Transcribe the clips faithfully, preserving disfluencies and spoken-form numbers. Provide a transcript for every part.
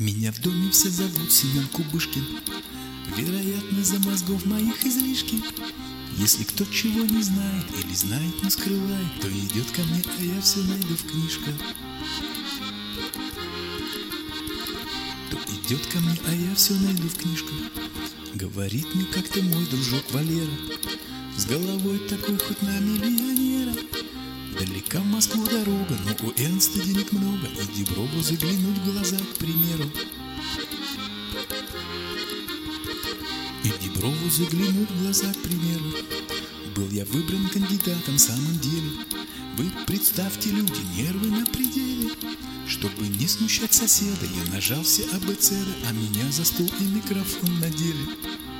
Меня в доме все зовут Семен Кубышкин. Вероятно, за мозгов моих излишки. Если кто чего не знает или знает, но скрывает, то идет ко мне, а я все найду в книжках. То идет ко мне, а я все найду в книжках. Говорит мне как-то мой дружок Валера, с головой такой хоть на миллионера. Далека в Москву дорога, но у Эрнста денег много, и Диброву заглянуть в глаза, к примеру. И Диброву заглянуть в глаза, к примеру. Был я выбран кандидатом в самом деле. Вы представьте, люди, нервы на пределе. Чтобы не смущать соседа, я нажал все абэцэды, а меня за стол и микрофон надели.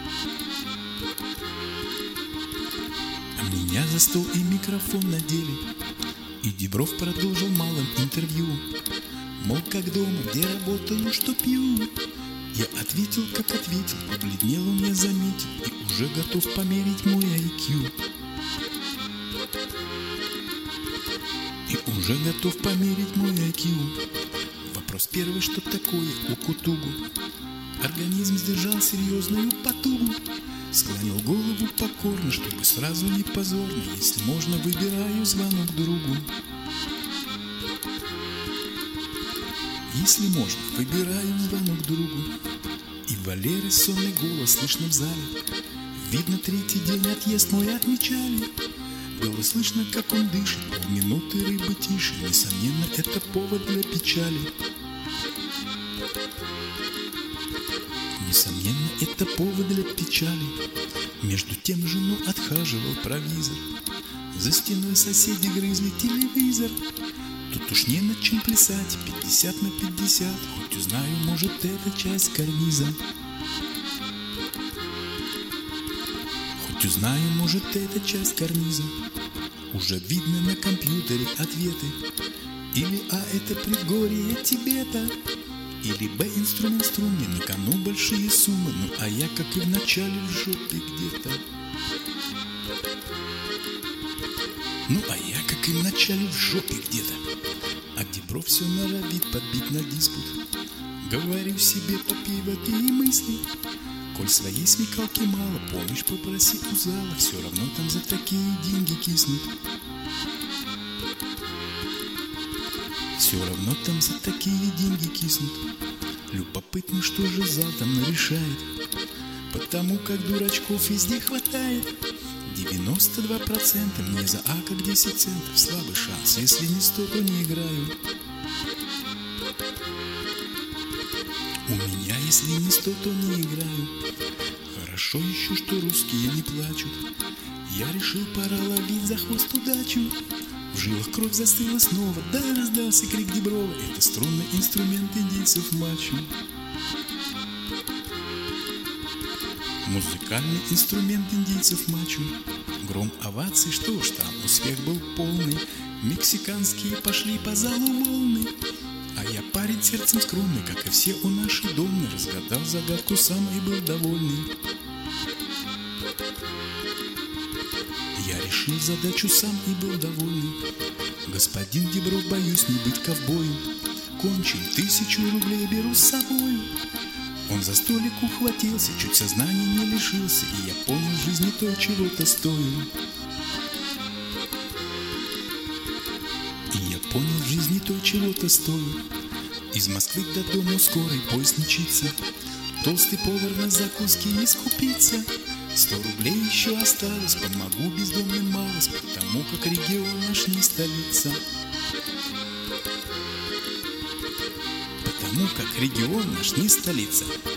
А меня за стол и микрофон надели. И Дибров продолжил малым интервью. Мол, как дома, где работаю, что пью. Я ответил, как ответил, побледнел он, я заметил, и уже готов померить мой ай кью. И уже готов померить мой ай кью. Вопрос первый, что такое укутугу? Организм сдержал серьезную потугу. Склонил голову покорно, чтобы сразу не позорно. Если можно, выбираю звонок другу. Если можно, выбираю звонок другу. И Валеры сонный голос слышно в зале. Видно, третий день отъезд мой отмечали. Было слышно, как он дышит, полминуты рыбы тише. Несомненно, это повод для печали. Несомненно, это повод для печали. Между тем жену отхаживал провизор. За стеной соседи грызли телевизор. Тут уж не над чем плясать, пятьдесят на пятьдесят. Хоть узнаю, может, это часть карниза. Хоть узнаю, может, это часть карниза. Уже видно на компьютере ответы. Или А это предгорье Тибета. Или Б инструмент струнный, на кону большие суммы. Ну а я, как и в начале, в жопе где-то. Ну а я, как и в начале, в жопе где-то. А Дибров все норовит подбить на диспут. Говорю себе, попей воды и мысли. Коль своей смекалки мало, помощь попроси у зала. Все равно там за такие деньги киснут. Все равно там за такие деньги киснут. Любопытно, что же зал там решает. Потому как дурачков везде хватает. девяносто два процента мне за А как десять центов. Слабый шанс, если не сто, то не играю. У меня, если не сто, то не играю. Хорошо еще, что русские не плачут. Я решил, пора ловить за хвост удачу. В жилах кровь застыла снова, да, раздался крик Диброва. Это струнный инструмент индейцев мачо. Музыкальный инструмент индейцев мачо. Гром оваций, что ж там, успех был полный. Мексиканские пошли по залу волны. А я парень сердцем скромный, как и все у нашей домны. Разгадал загадку сам и был довольный. Я решил задачу сам и был довольный. Господин Дибров, боюсь не быть ковбоем. Кончил, тысячу рублей беру с собою. Он за столик ухватился, чуть сознания не лишился. И я понял, в жизни то чего-то стою. И я понял, в жизни то чего-то стою. Из Москвы до дома скорый поезд мчится. Толстый повар на закуски не скупится. Сто рублей еще осталось, помогу бездомным малость. Потому как регион наш не столица. Потому как регион наш не столица.